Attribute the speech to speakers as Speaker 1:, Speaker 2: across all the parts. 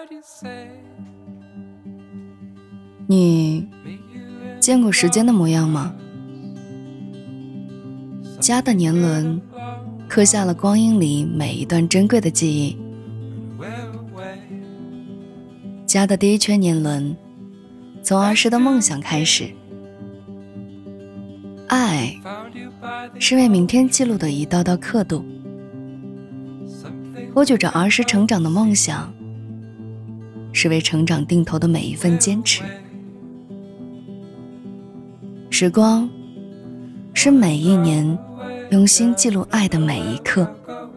Speaker 1: 你见过时间的模样吗？家的年轮刻下了光阴里每一段珍贵的记忆。家的第一圈年轮从儿时的梦想开始，爱是为明天记录的一道道刻度，托举着儿时成长的梦想，是为成长定投的每一份坚持。时光是每一年用心记录爱的每一刻。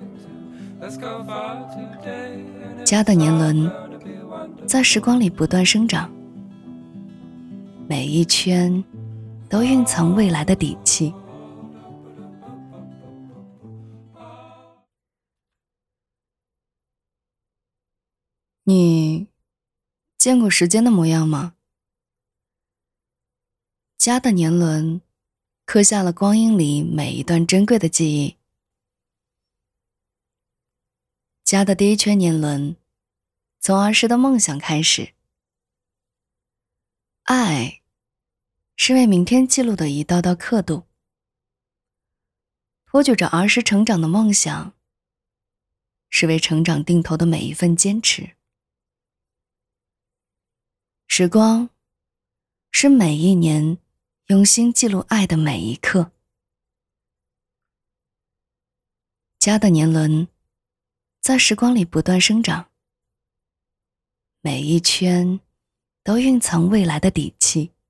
Speaker 1: 家的年轮在时光里不断生长，每一圈都蕴藏未来的底气。你见过时间的模样吗？家的年轮刻下了光阴里每一段珍贵的记忆。家的第一圈年轮从儿时的梦想开始，爱是为明天记录的一道道刻度，托举着儿时成长的梦想，是为成长定投的每一份坚持。时光是每一年用心记录爱的每一刻。家的年轮在时光里不断生长，每一圈都蕴藏未来的底气。